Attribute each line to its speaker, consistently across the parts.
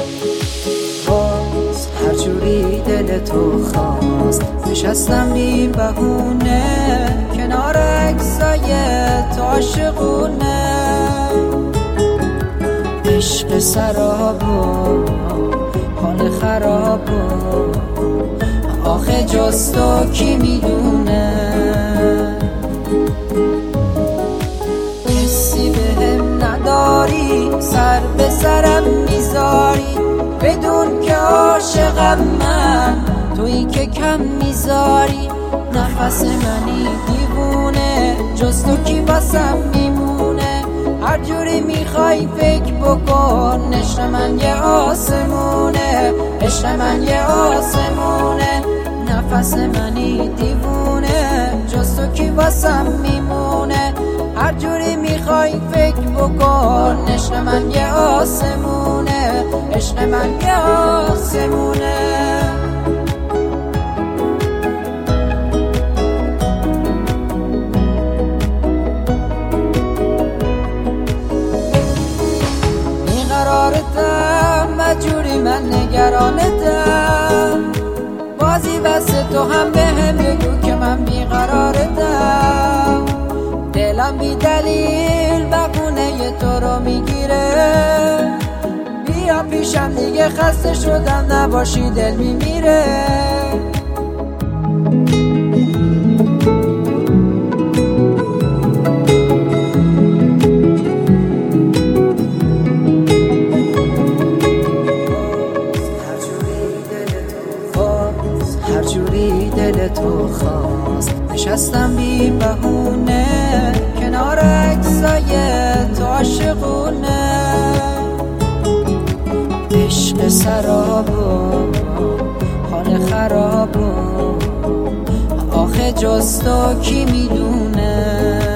Speaker 1: باز هر جوری دل تو خواست نشستم بی بهونه کنار عکسای تو عاشقونه. عشق سراب و حال خراب و آخه جز تو کی میدونه. حسی بهم نداری سر به سرم میذاری بدون که عاشقم من تویی که کم میذاری. نفس منی دیوونه جز تو کی واسم میمونه. هر جوری میخوای فکر بکن عشق من یه آسمونه، عشق من یه آسمونه. نفس منی دیوونه جز تو کی واسم میمونه. هر جوری میخوای فکر بکن عشق من یه آسمونه، عشق من یه آسمونه. بیقرارتم مجبوری من نگرانتم. بازی بس تو هم به هم بگو که من بیقرارتم. دلم بی دلیل بقونه تو رو میگیره. بیا پیشم دیگه خسته شدم نباشی دل میمیره. هر جوری دل تو خواست نشستم بی بهونه کنار عکسای تو عاشقونه. عشق سراب و حال خراب و آخه جز تو کی میدونه.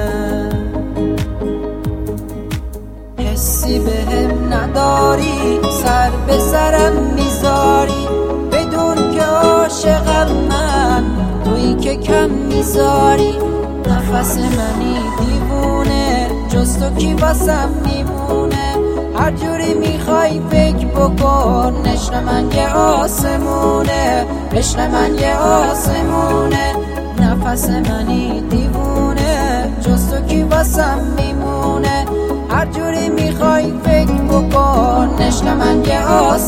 Speaker 1: حسی بهم نداری سر به سرم میذاری بدون که عاشقم من تویی که کم میذاری. نفس منی دیوونه جز تو کی واسم میمونه. هر جوری میخوای فکر بکن عشق من یه آسمونه، عشق من یه آسمونه. نفس منی دیوونه جز تو کی واسم میمونه. هر جوری میخوای فکر بکن عشق من یه آسمونه.